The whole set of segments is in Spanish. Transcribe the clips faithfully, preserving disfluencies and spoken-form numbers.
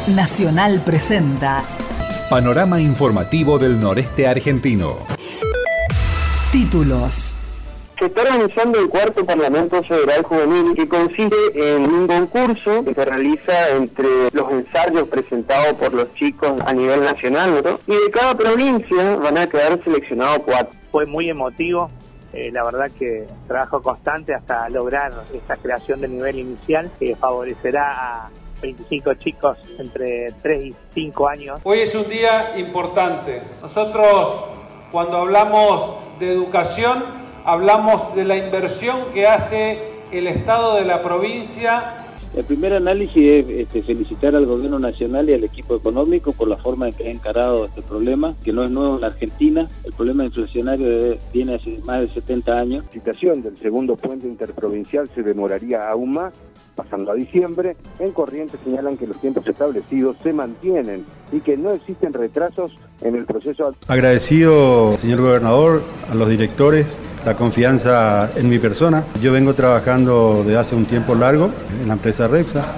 Nacional presenta Panorama informativo del noreste argentino. Títulos. Se está organizando el cuarto Parlamento Federal Juvenil, que consiste en un concurso que se realiza entre los ensayos presentados por los chicos a nivel nacional, ¿no? Y de cada provincia van a quedar seleccionados cuatro. Fue muy emotivo, eh, la verdad que trabajo constante hasta lograr esta creación del nivel inicial que favorecerá a veinticinco chicos entre tres y cinco años. Hoy es un día importante. Nosotros, cuando hablamos de educación, hablamos de la inversión que hace el Estado de la provincia. El primer análisis es este, felicitar al gobierno nacional y al equipo económico por la forma en que ha encarado este problema, que no es nuevo en la Argentina. El problema inflacionario viene hace más de setenta años. La licitación del segundo puente interprovincial se demoraría aún más, pasando a diciembre. En Corrientes señalan que los tiempos establecidos se mantienen y que no existen retrasos en el proceso. Agradecido, señor gobernador, a los directores, la confianza en mi persona. Yo vengo trabajando desde hace un tiempo largo en la empresa Repsa.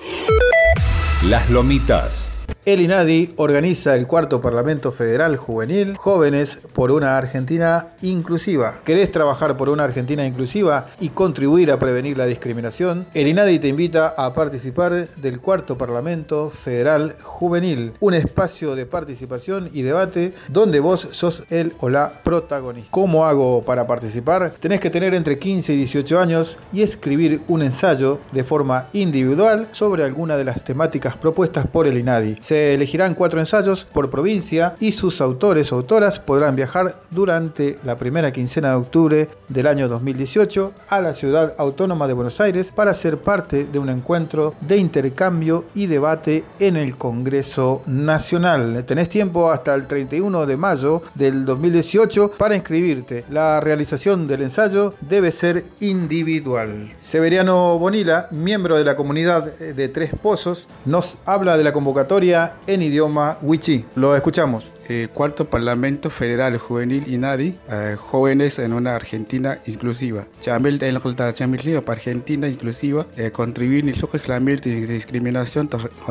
Las Lomitas. El INADI organiza el cuarto Parlamento Federal Juvenil Jóvenes por una Argentina Inclusiva. ¿Querés trabajar por una Argentina inclusiva y contribuir a prevenir la discriminación? El INADI te invita a participar del cuarto Parlamento Federal Juvenil, un espacio de participación y debate donde vos sos el o la protagonista. ¿Cómo hago para participar? Tenés que tener entre quince y dieciocho años y escribir un ensayo de forma individual sobre alguna de las temáticas propuestas por el INADI. Se elegirán cuatro ensayos por provincia y sus autores o autoras podrán viajar durante la primera quincena de octubre del año dos mil dieciocho a la Ciudad Autónoma de Buenos Aires para ser parte de un encuentro de intercambio y debate en el Congreso Nacional. Tenés tiempo hasta el treinta y uno de mayo del dos mil dieciocho para inscribirte. La realización del ensayo debe ser individual. Severiano Bonilla, miembro de la comunidad de Tres Pozos, nos habla de la convocatoria en idioma wichí. Lo escuchamos. Eh, cuarto Parlamento Federal Juvenil INADI, eh, Jóvenes en una Argentina Inclusiva. Chamil de la cultura chamil para Argentina Inclusiva, eh, contribuir ni lo que clamir de discriminación,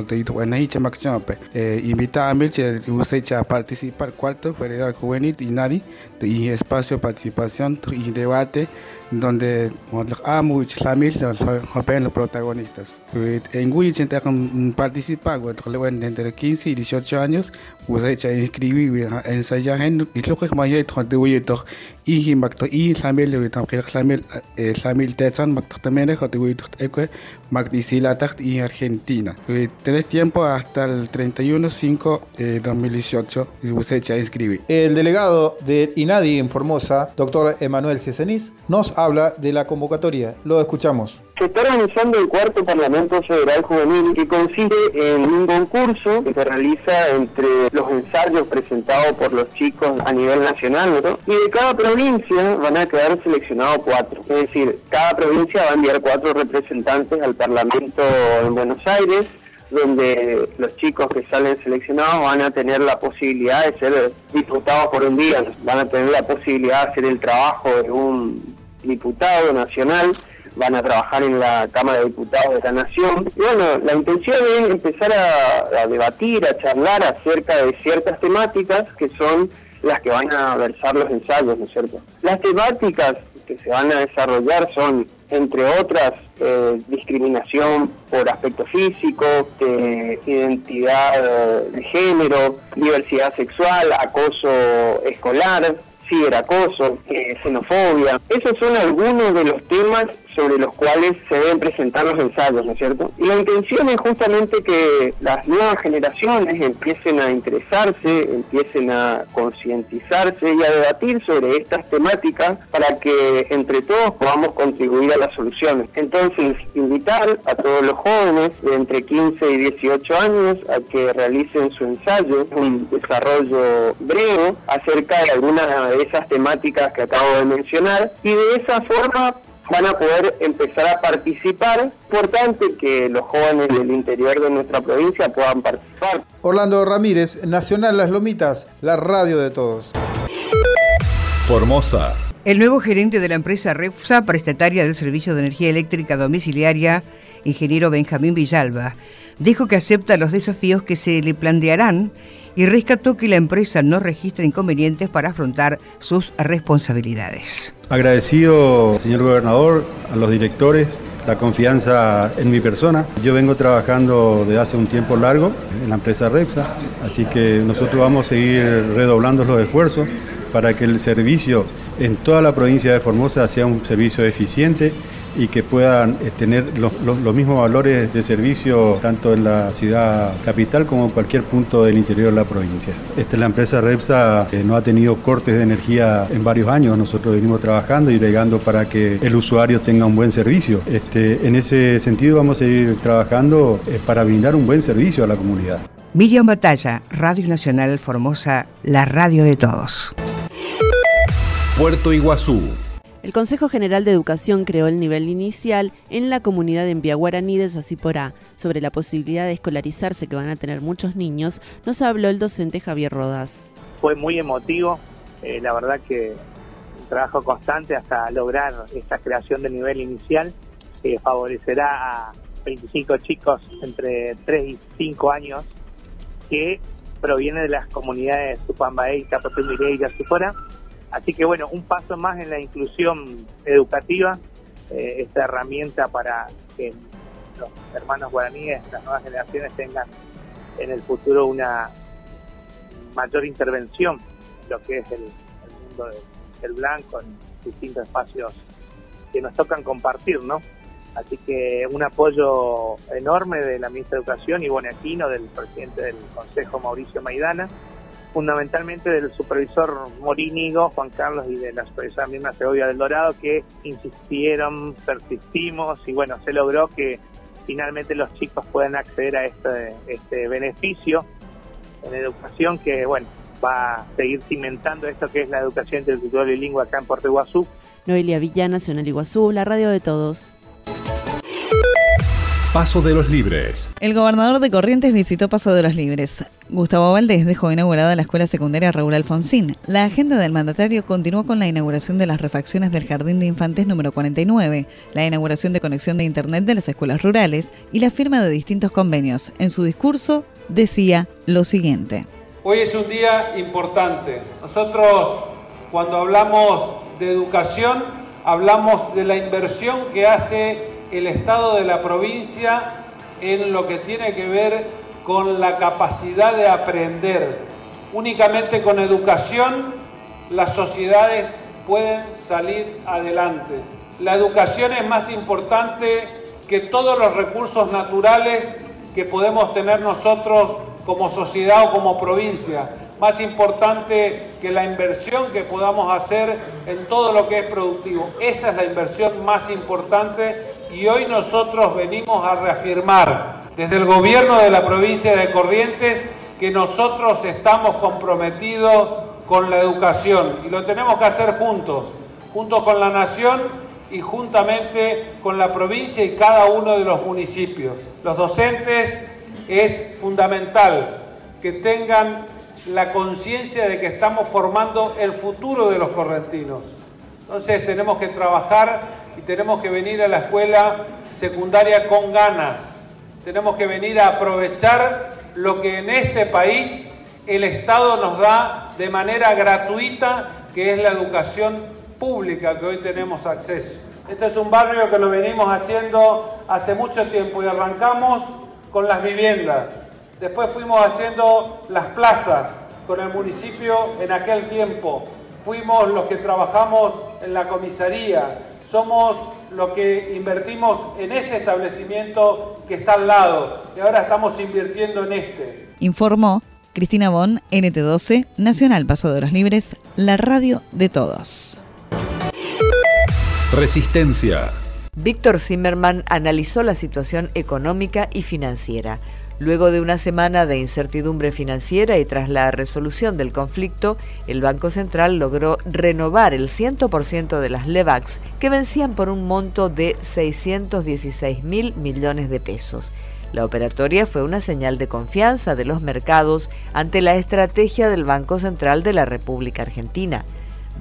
eh, invita a mí a participar cuarto Federal Juvenil INADI, y espacio de participación y debate donde amo Islamil los protagonistas. En Wichita participa entre quince y dieciocho años, se inscribir en ensayar en lo que mayor contribuye y impacto y Islamil Islamil Islamil Tetsan también contribuye y Argentina. Tenés tiempo hasta el treinta y uno de cinco de dos mil dieciocho y se inscribir. El delegado de INADI en Formosa, doctor Emanuel Ceseniz, nos habla de la convocatoria. Lo escuchamos. Se está organizando el cuarto Parlamento Federal Juvenil, que consiste en un concurso que se realiza entre los ensayos presentados por los chicos a nivel nacional, ¿no? Y de cada provincia van a quedar seleccionados cuatro. Es decir, cada provincia va a enviar cuatro representantes al Parlamento en Buenos Aires, donde los chicos que salen seleccionados van a tener la posibilidad de ser diputados por un día, van a tener la posibilidad de hacer el trabajo de un diputado nacional, van a trabajar en la Cámara de Diputados de la Nación. Y bueno, la intención es empezar a, a debatir, a charlar acerca de ciertas temáticas que son las que van a versar los ensayos, ¿no es cierto? Las temáticas que se van a desarrollar son, entre otras, eh, discriminación por aspecto físico, eh, identidad de género, diversidad sexual, acoso escolar, ciberacoso, eh, xenofobia. Esos son algunos de los temas sobre los cuales se deben presentar los ensayos, ¿no es cierto? Y la intención es justamente que las nuevas generaciones empiecen a interesarse, empiecen a concientizarse y a debatir sobre estas temáticas para que entre todos podamos contribuir a las soluciones. Entonces, invitar a todos los jóvenes de entre quince y dieciocho años a que realicen su ensayo, un desarrollo breve acerca de algunas de esas temáticas que acabo de mencionar, y de esa forma van a poder empezar a participar. Importante que los jóvenes del interior de nuestra provincia puedan participar. Orlando Ramírez, Nacional Las Lomitas, la radio de todos. Formosa. El nuevo gerente de la empresa Repsa, prestataria del servicio de energía eléctrica domiciliaria, ingeniero Benjamín Villalba, dijo que acepta los desafíos que se le plantearán y rescató que la empresa no registra inconvenientes para afrontar sus responsabilidades. Agradecido, señor gobernador, a los directores, la confianza en mi persona. Yo vengo trabajando desde hace un tiempo largo en la empresa Repsa, así que nosotros vamos a seguir redoblando los esfuerzos para que el servicio en toda la provincia de Formosa sea un servicio eficiente y que puedan tener los, los, los mismos valores de servicio tanto en la ciudad capital como en cualquier punto del interior de la provincia. Esta es la empresa Repsa, que no ha tenido cortes de energía en varios años. Nosotros venimos trabajando y bregando para que el usuario tenga un buen servicio. Este, en ese sentido vamos a seguir trabajando eh, para brindar un buen servicio a la comunidad. Miriam Batalla, Radio Nacional Formosa, la radio de todos. Puerto Iguazú. El Consejo General de Educación creó el nivel inicial en la comunidad de Embiaguaraní de Yacyporá. Sobre la posibilidad de escolarizarse que van a tener muchos niños, nos habló el docente Javier Rodas. Fue muy emotivo, eh, la verdad que un trabajo constante hasta lograr esta creación del nivel inicial, que favorecerá a veinticinco chicos entre tres y cinco años que provienen de las comunidades de Tupambaé, Capotumbiré y Yacyporá. Así que bueno, un paso más en la inclusión educativa, eh, esta herramienta para que los hermanos guaraníes, las nuevas generaciones tengan en el futuro una mayor intervención en lo que es el, el mundo del, del blanco, en distintos espacios que nos tocan compartir, ¿no? Así que un apoyo enorme de la ministra de Educación, Ivonne Aquino, del presidente del Consejo, Mauricio Maidana, fundamentalmente del supervisor Morínigo, Juan Carlos, y de la supervisora misma Segovia del Dorado, que insistieron, persistimos, y bueno, se logró que finalmente los chicos puedan acceder a este, este beneficio en educación que, bueno, va a seguir cimentando esto que es la educación intercultural y bilingüe acá en Puerto Iguazú. Noelia Villa, Nacional Iguazú, la radio de todos. Paso de los Libres. El gobernador de Corrientes visitó Paso de los Libres. Gustavo Valdés dejó inaugurada la escuela secundaria Raúl Alfonsín. La agenda del mandatario continuó con la inauguración de las refacciones del Jardín de Infantes número cuarenta y nueve, la inauguración de conexión de internet de las escuelas rurales y la firma de distintos convenios. En su discurso decía lo siguiente. Hoy es un día importante. Nosotros, cuando hablamos de educación, hablamos de la inversión que hace el Estado de la provincia en lo que tiene que ver con la capacidad de aprender. Únicamente con educación las sociedades pueden salir adelante. La educación es más importante que todos los recursos naturales que podemos tener nosotros como sociedad o como provincia. Más importante que la inversión que podamos hacer en todo lo que es productivo. Esa es la inversión más importante y hoy nosotros venimos a reafirmar desde el gobierno de la provincia de Corrientes que nosotros estamos comprometidos con la educación y lo tenemos que hacer juntos, juntos con la nación y juntamente con la provincia y cada uno de los municipios. Los docentes es fundamental que tengan la conciencia de que estamos formando el futuro de los correntinos. Entonces tenemos que trabajar y tenemos que venir a la escuela secundaria con ganas. Tenemos que venir a aprovechar lo que en este país el Estado nos da de manera gratuita, que es la educación pública que hoy tenemos acceso. Este es un barrio que lo venimos haciendo hace mucho tiempo y arrancamos con las viviendas. Después fuimos haciendo las plazas con el municipio en aquel tiempo. Fuimos los que trabajamos en la comisaría. Somos los que invertimos en ese establecimiento que está al lado. Y ahora estamos invirtiendo en este. Informó Cristina Bon, N T doce, Nacional Paso de los Libres, la radio de todos. Resistencia. Víctor Zimmerman analizó la situación económica y financiera. Luego de una semana de incertidumbre financiera y tras la resolución del conflicto, el Banco Central logró renovar el cien por ciento de las LEVAX que vencían por un monto de seiscientos dieciséis mil millones de pesos. La operatoria fue una señal de confianza de los mercados ante la estrategia del Banco Central de la República Argentina.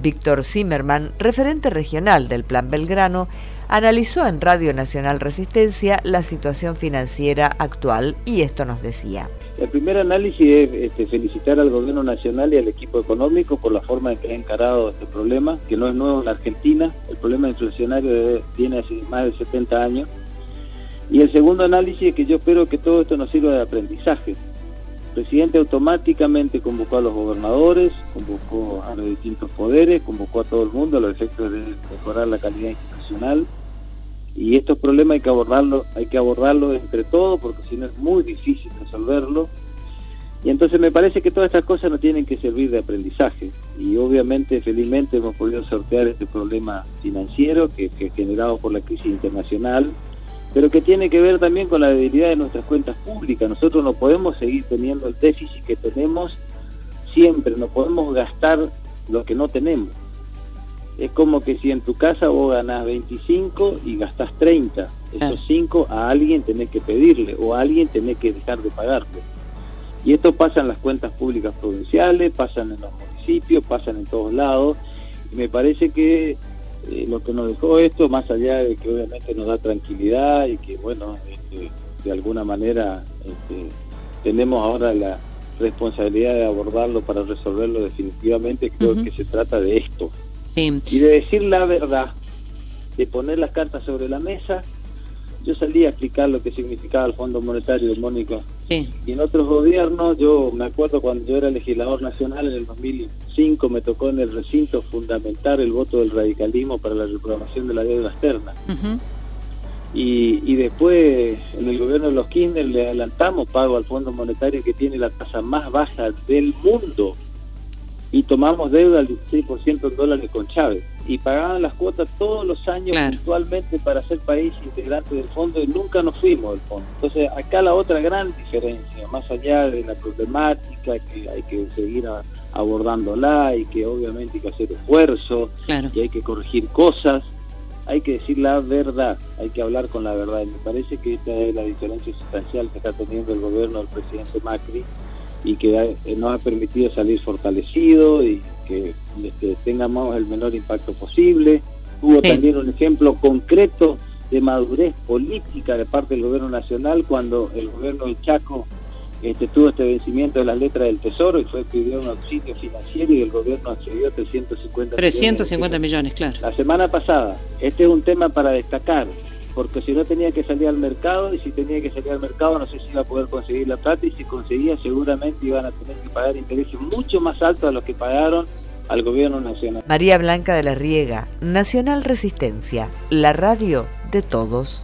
Víctor Zimmerman, referente regional del Plan Belgrano, analizó en Radio Nacional Resistencia la situación financiera actual y esto nos decía. El primer análisis es este, felicitar al gobierno nacional y al equipo económico por la forma en que ha encarado este problema, que no es nuevo en la Argentina. El problema inflacionario viene hace más de setenta años. Y el segundo análisis es que yo espero que todo esto nos sirva de aprendizaje. El presidente automáticamente convocó a los gobernadores, convocó a los distintos poderes, convocó a todo el mundo a los efectos de mejorar la calidad institucional. Y estos problemas hay que abordarlos, hay que abordarlos entre todos, porque si no es muy difícil resolverlo. Y entonces me parece que todas estas cosas nos tienen que servir de aprendizaje. Y obviamente, felizmente, hemos podido sortear este problema financiero que, que es generado por la crisis internacional, pero que tiene que ver también con la debilidad de nuestras cuentas públicas. Nosotros no podemos seguir teniendo el déficit que tenemos siempre, no podemos gastar lo que no tenemos. Es como que si en tu casa vos ganás veinticinco y gastás treinta, esos cinco a alguien tenés que pedirle o a alguien tenés que dejar de pagarle. Y esto pasa en las cuentas públicas provinciales, pasan en los municipios, pasan en todos lados, y me parece que eh, lo que nos dejó esto, más allá de que obviamente nos da tranquilidad y que bueno, este, de alguna manera este, tenemos ahora la responsabilidad de abordarlo para resolverlo definitivamente, creo uh-huh. que se trata de esto. Sí. Y de decir la verdad, de poner las cartas sobre la mesa. Yo salí a explicar lo que significaba el Fondo Monetario, Mónica. Sí. Y en otros gobiernos, yo me acuerdo cuando yo era legislador nacional en el dos mil cinco, me tocó en el recinto fundamentar el voto del radicalismo para la reprogramación de la deuda externa. Uh-huh. Y, y después, en el gobierno de los Kirchner, le adelantamos pago al Fondo Monetario que tiene la tasa más baja del mundo. Y tomamos deuda al dieciséis por ciento en dólares con Chávez. Y pagaban las cuotas todos los años claro. puntualmente para ser país integrante del fondo y nunca nos fuimos del fondo. Entonces, acá la otra gran diferencia, más allá de la problemática, que hay que seguir a, abordándola y que obviamente hay que hacer esfuerzo claro. y hay que corregir cosas, hay que decir la verdad, hay que hablar con la verdad. Y me parece que esta es la diferencia sustancial que está teniendo el gobierno del presidente Macri, y que ha, nos ha permitido salir fortalecido y que este, tengamos el menor impacto posible. Hubo sí. también un ejemplo concreto de madurez política de parte del gobierno nacional cuando el gobierno del Chaco este, tuvo este vencimiento de las letras del Tesoro y fue pidió un auxilio financiero y el gobierno accedió a trescientos cincuenta millones, claro. La semana pasada, este es un tema para destacar, porque si no tenía que salir al mercado, y si tenía que salir al mercado no sé si iba a poder conseguir la plata, y si conseguía seguramente iban a tener que pagar intereses mucho más altos a los que pagaron al gobierno nacional. María Blanca de la Riega, Nacional Resistencia, la radio de todos.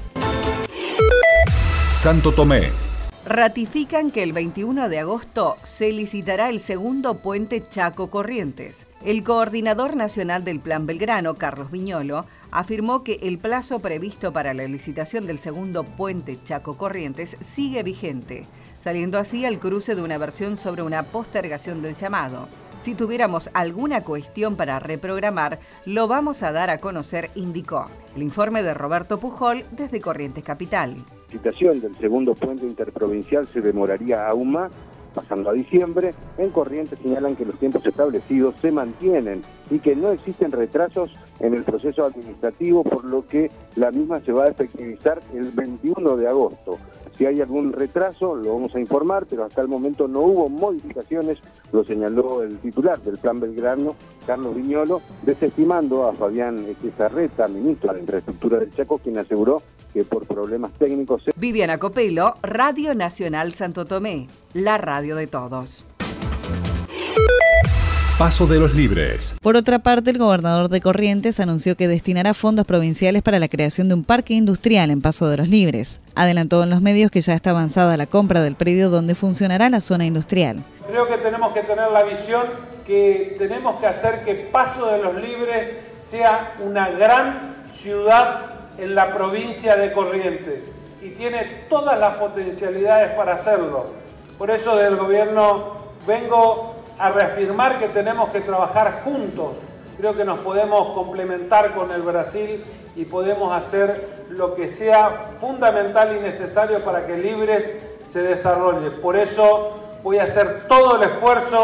Santo Tomé. Ratifican que el veintiuno de agosto se licitará el segundo puente Chaco Corrientes. El coordinador nacional del Plan Belgrano, Carlos Viñolo, afirmó que el plazo previsto para la licitación del segundo puente Chaco Corrientes sigue vigente, saliendo así al cruce de una versión sobre una postergación del llamado. Si tuviéramos alguna cuestión para reprogramar, lo vamos a dar a conocer, indicó. El informe de Roberto Pujol desde Corrientes Capital. La licitación del segundo puente interprovincial se demoraría aún más, pasando a diciembre. En Corrientes señalan que los tiempos establecidos se mantienen y que no existen retrasos en el proceso administrativo, por lo que la misma se va a efectivizar el veintiuno de agosto. Si hay algún retraso, lo vamos a informar, pero hasta el momento no hubo modificaciones, lo señaló el titular del Plan Belgrano, Carlos Viñolo, desestimando a Fabián Echezarreta, ministro de Infraestructura del Chaco, quien aseguró que por problemas técnicos... Se... Viviana Copelo, Radio Nacional Santo Tomé, la radio de todos. Paso de los Libres. Por otra parte, el gobernador de Corrientes anunció que destinará fondos provinciales para la creación de un parque industrial en Paso de los Libres. Adelantó en los medios que ya está avanzada la compra del predio donde funcionará la zona industrial. Creo que tenemos que tener la visión que tenemos que hacer que Paso de los Libres sea una gran ciudad en la provincia de Corrientes y tiene todas las potencialidades para hacerlo. Por eso del gobierno vengo a reafirmar que tenemos que trabajar juntos. Creo que nos podemos complementar con el Brasil y podemos hacer lo que sea fundamental y necesario para que Libres se desarrolle. Por eso voy a hacer todo el esfuerzo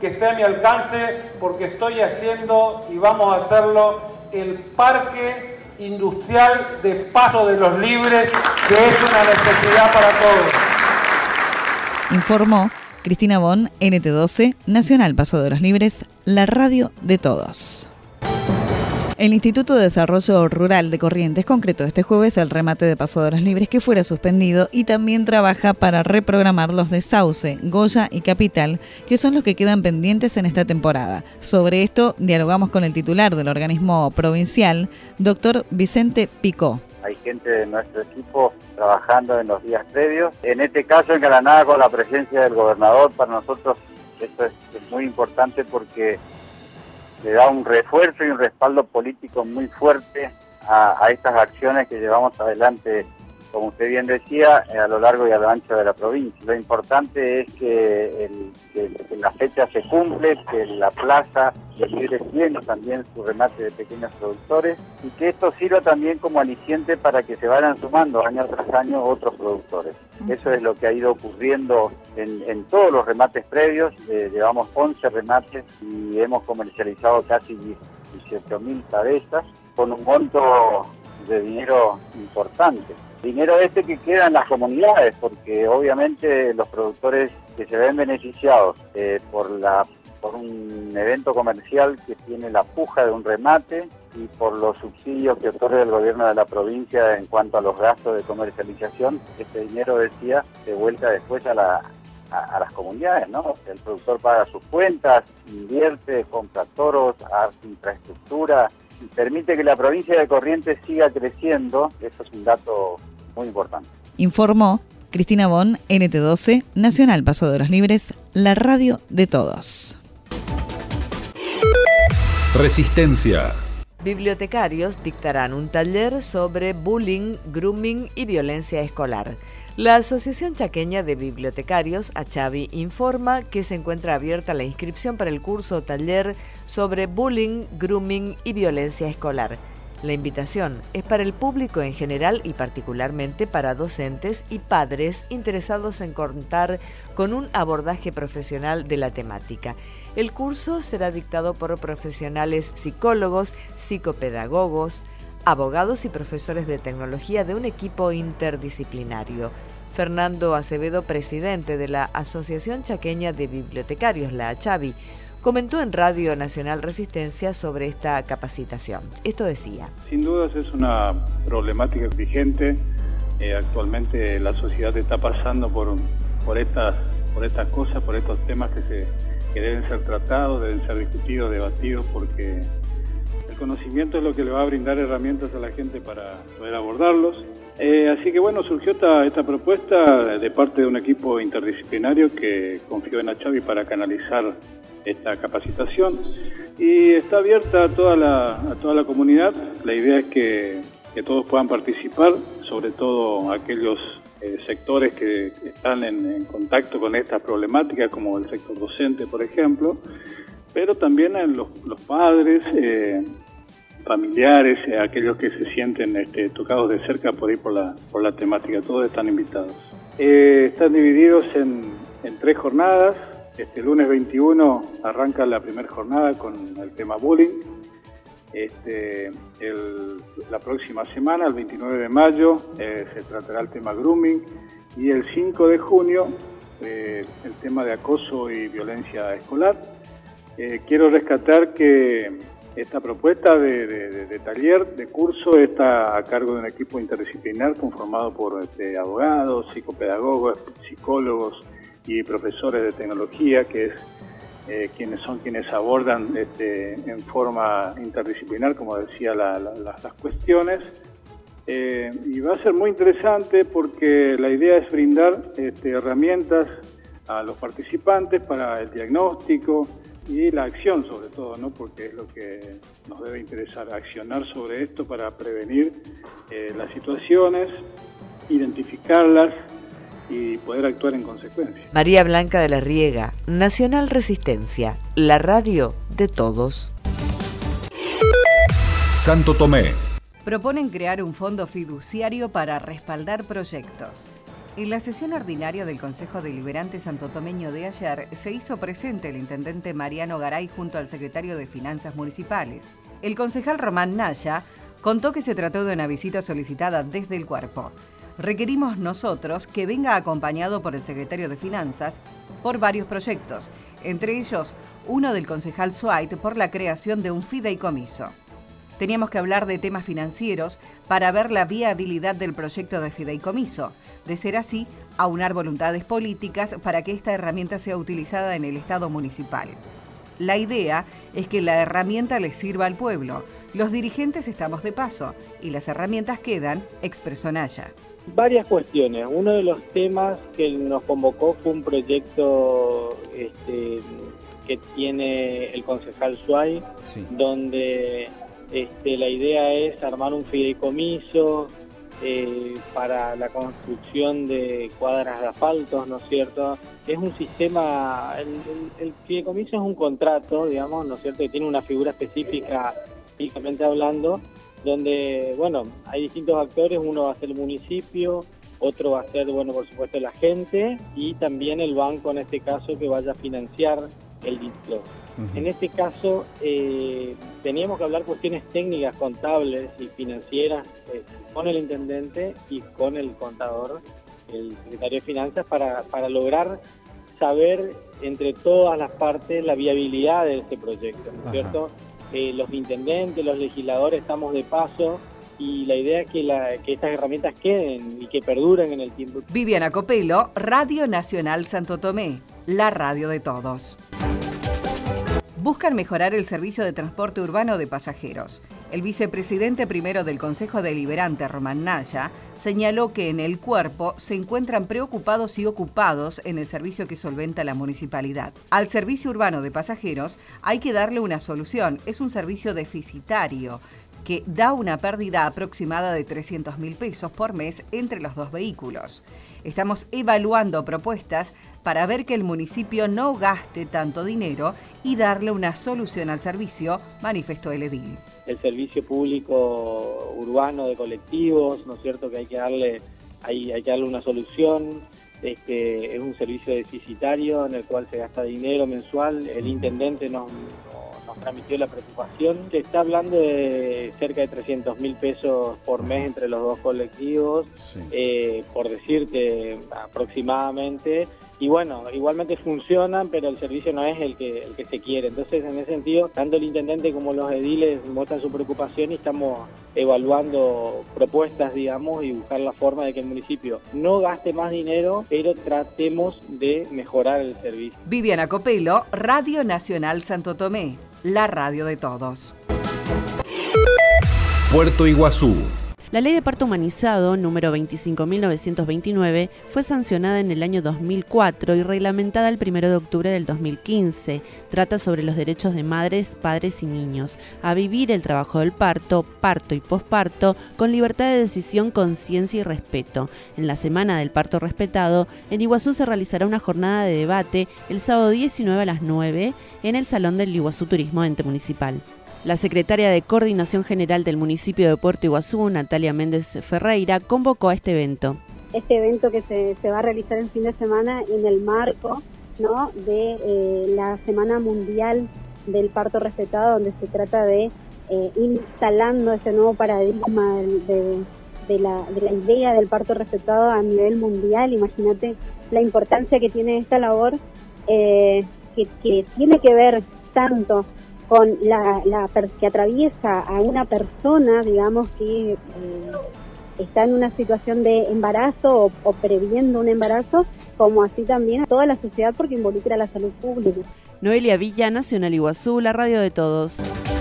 que esté a mi alcance, porque estoy haciendo y vamos a hacerlo el parque industrial de Paso de los Libres, que es una necesidad para todos. Informó Cristina Bon, N T doce, Nacional Paso de los Libres, la radio de todos. El Instituto de Desarrollo Rural de Corrientes concretó este jueves el remate de Paso de los Libres que fuera suspendido y también trabaja para reprogramar los de Sauce, Goya y Capital, que son los que quedan pendientes en esta temporada. Sobre esto dialogamos con el titular del organismo provincial, doctor Vicente Picó. Hay gente de nuestro equipo trabajando en los días previos. En este caso, engalanada con la presencia del gobernador, para nosotros esto es, es muy importante porque le da un refuerzo y un respaldo político muy fuerte a, a estas acciones que llevamos adelante, como usted bien decía, a lo largo y a lo ancho de la provincia. Lo importante es que, el, que, que la fecha se cumple, que la plaza de Libres tiene también su remate de pequeños productores y que esto sirva también como aliciente para que se vayan sumando año tras año otros productores. Eso es lo que ha ido ocurriendo en, en todos los remates previos. Eh, llevamos once remates y hemos comercializado casi dieciocho mil cabezas con un monto de dinero importante. Dinero este que queda en las comunidades, porque obviamente los productores que se ven beneficiados eh, por la por un evento comercial que tiene la puja de un remate y por los subsidios que otorga el gobierno de la provincia en cuanto a los gastos de comercialización, este dinero, decía, se vuelca después a, la, a, a las comunidades, ¿no? El productor paga sus cuentas, invierte, compra toros, hace infraestructura y permite que la provincia de Corrientes siga creciendo. Eso es un dato muy importante. Informó Cristina Bon, N T doce, Nacional Paso de los Libres, la radio de todos. Resistencia. Bibliotecarios dictarán un taller sobre bullying, grooming y violencia escolar. La Asociación Chaqueña de Bibliotecarios, ACHABI, informa que se encuentra abierta la inscripción para el curso o taller sobre bullying, grooming y violencia escolar. La invitación es para el público en general y particularmente para docentes y padres interesados en contar con un abordaje profesional de la temática. El curso será dictado por profesionales psicólogos, psicopedagogos, abogados y profesores de tecnología de un equipo interdisciplinario. Fernando Acevedo, presidente de la Asociación Chaqueña de Bibliotecarios, la ACHABI, comentó en Radio Nacional Resistencia sobre esta capacitación. Esto decía. Sin dudas es una problemática vigente. Eh, actualmente la sociedad está pasando por, por, estas, por estas cosas, por estos temas que, se, que deben ser tratados, deben ser discutidos, debatidos, porque el conocimiento es lo que le va a brindar herramientas a la gente para poder abordarlos. Eh, así que bueno, surgió esta, esta propuesta de parte de un equipo interdisciplinario que confió en ACHABI para canalizar esta capacitación y está abierta a toda la, a toda la comunidad. La idea es que, que todos puedan participar, sobre todo aquellos eh, sectores que están en, en contacto con esta problemática, como el sector docente, por ejemplo, pero también los, los padres, eh, familiares, eh, aquellos que se sienten este, tocados de cerca por ir por la, por la temática. Todos están invitados. Eh, están divididos en, en tres jornadas. Este lunes veintiuno arranca la primera jornada con el tema bullying. Este, el, la próxima semana, el veintinueve de mayo, eh, se tratará el tema grooming y el cinco de junio eh, el tema de acoso y violencia escolar. Eh, quiero rescatar que esta propuesta de, de, de taller, de curso, está a cargo de un equipo interdisciplinar conformado por este, abogados, psicopedagogos, psicólogos y profesores de tecnología, que es eh, quienes son quienes abordan este, en forma interdisciplinar, como decía, la, la, las, las cuestiones. Eh, y va a ser muy interesante porque la idea es brindar este, herramientas a los participantes para el diagnóstico y la acción, sobre todo, ¿no? Porque es lo que nos debe interesar, accionar sobre esto para prevenir eh, las situaciones, identificarlas y poder actuar en consecuencia. María Blanca de la Riega, Nacional Resistencia, la radio de todos. Santo Tomé. Proponen crear un fondo fiduciario para respaldar proyectos. En la sesión ordinaria del Consejo Deliberante santotomeño de ayer se hizo presente el intendente Mariano Garay junto al secretario de Finanzas Municipales. El concejal Román Naya contó que se trató de una visita solicitada desde el cuerpo. Requerimos nosotros que venga acompañado por el secretario de Finanzas por varios proyectos, entre ellos uno del concejal Suait por la creación de un fideicomiso. Teníamos que hablar de temas financieros para ver la viabilidad del proyecto de fideicomiso. De ser así, aunar voluntades políticas para que esta herramienta sea utilizada en el Estado municipal. La idea es que la herramienta le sirva al pueblo. Los dirigentes estamos de paso y las herramientas quedan, expresó Naya. Varias cuestiones. Uno de los temas que nos convocó fue un proyecto este, que tiene el concejal Suay, sí. donde este, la idea es armar un fideicomiso eh, para la construcción de cuadras de asfaltos, ¿no es cierto? Es un sistema, el, el, el fideicomiso es un contrato, digamos, ¿no es cierto?, que tiene una figura específica, específicamente hablando, donde, bueno, hay distintos actores, uno va a ser el municipio, otro va a ser, bueno, por supuesto la gente y también el banco en este caso que vaya a financiar el título. Uh-huh. En este caso eh, teníamos que hablar cuestiones técnicas, contables y financieras eh, con el intendente y con el contador, el secretario de Finanzas, para, para lograr saber entre todas las partes la viabilidad de este proyecto, ¿no es cierto? Eh, los intendentes, los legisladores estamos de paso y la idea es que, la, que estas herramientas queden y que perduren en el tiempo. Viviana Copelo, Radio Nacional Santo Tomé, la radio de todos. Buscan mejorar el servicio de transporte urbano de pasajeros. El vicepresidente primero del Consejo Deliberante, Román Naya, señaló que en el cuerpo se encuentran preocupados y ocupados en el servicio que solventa la municipalidad. Al servicio urbano de pasajeros hay que darle una solución. Es un servicio deficitario que da una pérdida aproximada de trescientos mil pesos por mes entre los dos vehículos. Estamos evaluando propuestas para ver que el municipio no gaste tanto dinero y darle una solución al servicio, manifestó el edil. El servicio público urbano de colectivos, ¿no es cierto?, que hay que darle, hay, hay que darle una solución. Este, es un servicio deficitario en el cual se gasta dinero mensual. El intendente nos, nos transmitió la preocupación. Se está hablando de cerca de trescientos mil pesos por mes entre los dos colectivos, sí. eh, por decirte aproximadamente. Y bueno, igualmente funcionan, pero el servicio no es el que el que se quiere. Entonces, en ese sentido, tanto el intendente como los ediles muestran su preocupación y estamos evaluando propuestas, digamos, y buscar la forma de que el municipio no gaste más dinero, pero tratemos de mejorar el servicio. Viviana Copelo, Radio Nacional Santo Tomé, la radio de todos. Puerto Iguazú. La Ley de Parto Humanizado, número veinticinco mil novecientos veintinueve, fue sancionada en el año dos mil cuatro y reglamentada el primero de octubre del dos mil quince. Trata sobre los derechos de madres, padres y niños a vivir el trabajo del parto, parto y posparto con libertad de decisión, conciencia y respeto. En la Semana del Parto Respetado, en Iguazú se realizará una jornada de debate el sábado diecinueve a las nueve en el Salón del Iguazú Turismo Ente Municipal. La secretaria de Coordinación General del municipio de Puerto Iguazú, Natalia Méndez Ferreira, convocó a este evento. Este evento que se, se va a realizar el fin de semana en el marco, ¿no?, de eh, la Semana Mundial del Parto Respetado, donde se trata de eh, ir instalando ese nuevo paradigma de, de, la, de la idea del parto respetado a nivel mundial. Imagínate la importancia que tiene esta labor, eh, que, que tiene que ver tanto con la, la que atraviesa a una persona, digamos, que eh, está en una situación de embarazo o, o previendo un embarazo, como así también a toda la sociedad, porque involucra a la salud pública. Noelia Villa, Nacional Iguazú, la radio de todos.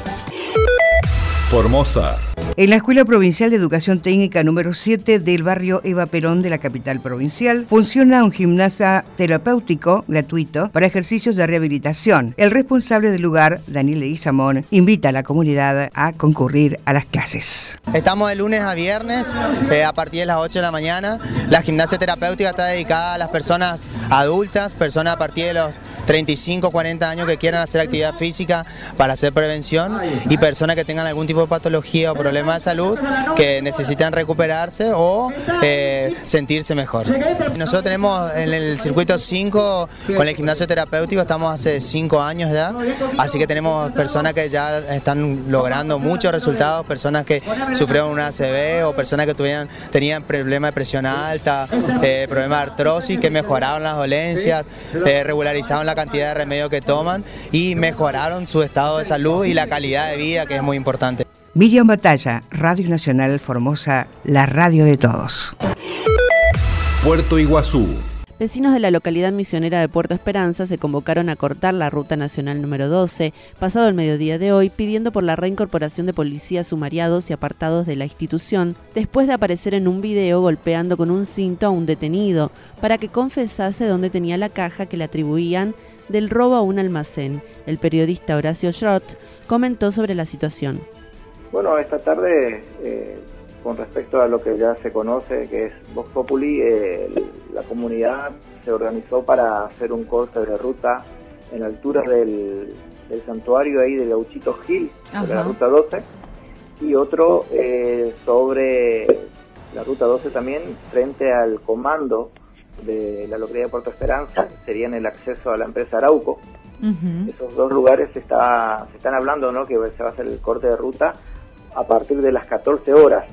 Formosa. En la Escuela Provincial de Educación Técnica número siete del barrio Eva Perón de la capital provincial, funciona un gimnasio terapéutico gratuito para ejercicios de rehabilitación. El responsable del lugar, Daniel Leguizamón, invita a la comunidad a concurrir a las clases. Estamos de lunes a viernes eh, a partir de las ocho de la mañana. La gimnasia terapéutica está dedicada a las personas adultas, personas a partir de los treinta y cinco, cuarenta años que quieran hacer actividad física para hacer prevención y personas que tengan algún tipo de patología o problema de salud que necesitan recuperarse o eh, sentirse mejor. Nosotros tenemos en el circuito cinco con el gimnasio terapéutico, estamos hace cinco años ya, así que tenemos personas que ya están logrando muchos resultados, personas que sufrieron una A C V o personas que tuvieran, tenían problemas de presión alta, eh, problemas de artrosis, que mejoraron las dolencias, eh, regularizaron la cantidad de remedios que toman y mejoraron su estado de salud y la calidad de vida, que es muy importante. Miriam Batalla, Radio Nacional Formosa, la radio de todos. Puerto Iguazú. Vecinos de la localidad misionera de Puerto Esperanza se convocaron a cortar la ruta nacional número doce, pasado el mediodía de hoy, pidiendo por la reincorporación de policías sumariados y apartados de la institución, después de aparecer en un video golpeando con un cinto a un detenido, para que confesase dónde tenía la caja que le atribuían del robo a un almacén. El periodista Horacio Schrott comentó sobre la situación. Bueno, esta tarde, eh, con respecto a lo que ya se conoce, que es Vox Populi, eh, la comunidad se organizó para hacer un corte de ruta en la altura del, del santuario ahí de Gauchito Gil, sobre la ruta doce, y otro eh, sobre la ruta doce también, frente al comando de la localidad de Puerto Esperanza, sería en el acceso a la empresa Arauco. Uh-huh. Esos dos lugares se, está, se están hablando, ¿no?, que se va a hacer el corte de ruta a partir de las catorce horas.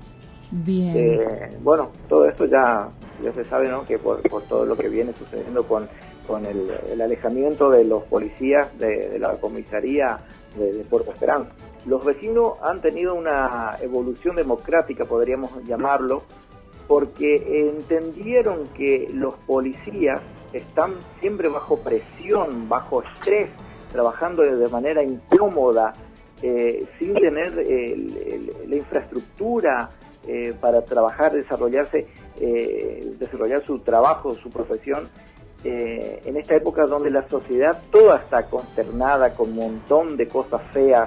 Bien. Eh, bueno, todo esto ya, ya se sabe, ¿no?, que por, por todo lo que viene sucediendo con, con el, el alejamiento de los policías de, de la comisaría de, de Puerto Esperanza. Los vecinos han tenido una evolución democrática, podríamos llamarlo, porque entendieron que los policías están siempre bajo presión, bajo estrés, trabajando de manera incómoda, eh, sin tener el, el, la infraestructura eh, para trabajar, desarrollarse, eh, desarrollar su trabajo, su profesión, eh, en esta época donde la sociedad toda está consternada con un montón de cosas feas,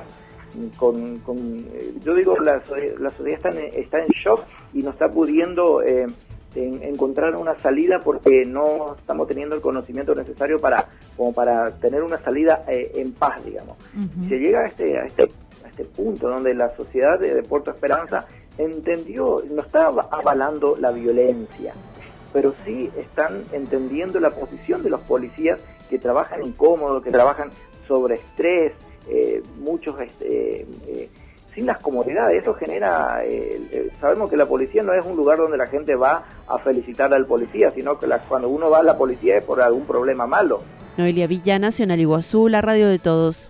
con, con yo digo, la, la sociedad está en, está en shock y no está pudiendo eh, en, encontrar una salida porque no estamos teniendo el conocimiento necesario para como para tener una salida eh, en paz, digamos. Uh-huh. Se llega a este, a este a este punto donde la sociedad de, de Puerto Esperanza entendió, no está avalando la violencia, pero sí están entendiendo la posición de los policías que trabajan incómodos, que trabajan sobre estrés, eh, muchos este, eh, sin las comodidades. Eso genera, eh, eh, sabemos que la policía no es un lugar donde la gente va a felicitar al policía, sino que la, cuando uno va a la policía es por algún problema malo. Noelia Villa, Nacional Iguazú, la radio de todos.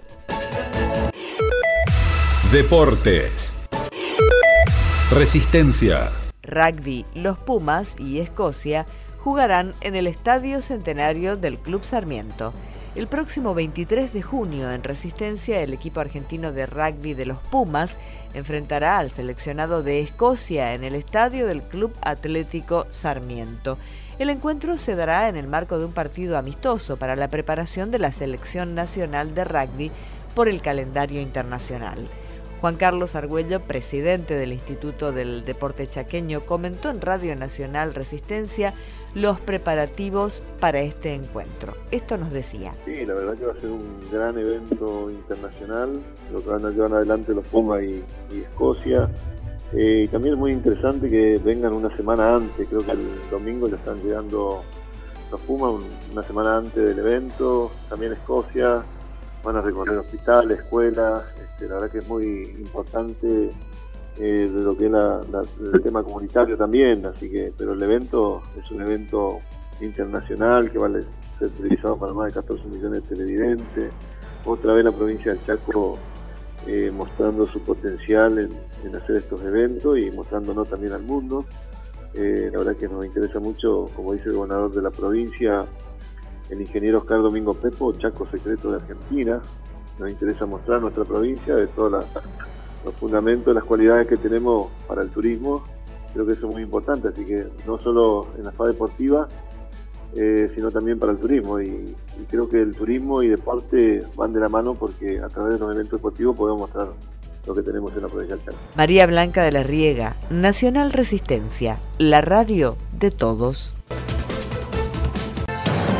Deportes. Resistencia. Rugby, los Pumas y Escocia jugarán en el Estadio Centenario del Club Sarmiento. El próximo veintitrés de junio, en Resistencia, el equipo argentino de rugby de los Pumas enfrentará al seleccionado de Escocia en el estadio del Club Atlético Sarmiento. El encuentro se dará en el marco de un partido amistoso para la preparación de la Selección Nacional de Rugby por el calendario internacional. Juan Carlos Argüello, presidente del Instituto del Deporte Chaqueño, comentó en Radio Nacional Resistencia los preparativos para este encuentro. Esto nos decía. Sí, la verdad que va a ser un gran evento internacional, lo que van a llevar adelante los Pumas y, y Escocia. Eh, y también es muy interesante que vengan una semana antes, creo que el domingo ya están llegando los Pumas un, una semana antes del evento, también Escocia, van a recorrer hospitales, escuelas, este, la verdad que es muy importante eh, de lo que es la, la, el tema comunitario también, así que, pero el evento es un evento internacional que va a ser televisado para más de catorce millones de televidentes. Otra vez la provincia del Chaco eh, mostrando su potencial en, en hacer estos eventos y mostrándonos también al mundo. Eh, la verdad que nos interesa mucho, como dice el gobernador de la provincia, el ingeniero Oscar Domingo Pepo, Chaco Secreto de Argentina. Nos interesa mostrar nuestra provincia, de todos la, los fundamentos, las cualidades que tenemos para el turismo. Creo que eso es muy importante, así que no solo en la fase deportiva, eh, sino también para el turismo. Y, y creo que el turismo y deporte van de la mano porque a través de los eventos deportivos podemos mostrar lo que tenemos en la provincia del Chaco. María Blanca de la Riega, Nacional Resistencia, la radio de todos.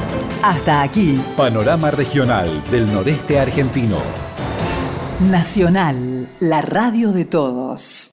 Hasta aquí. Panorama regional del noreste argentino. Nacional, la radio de todos.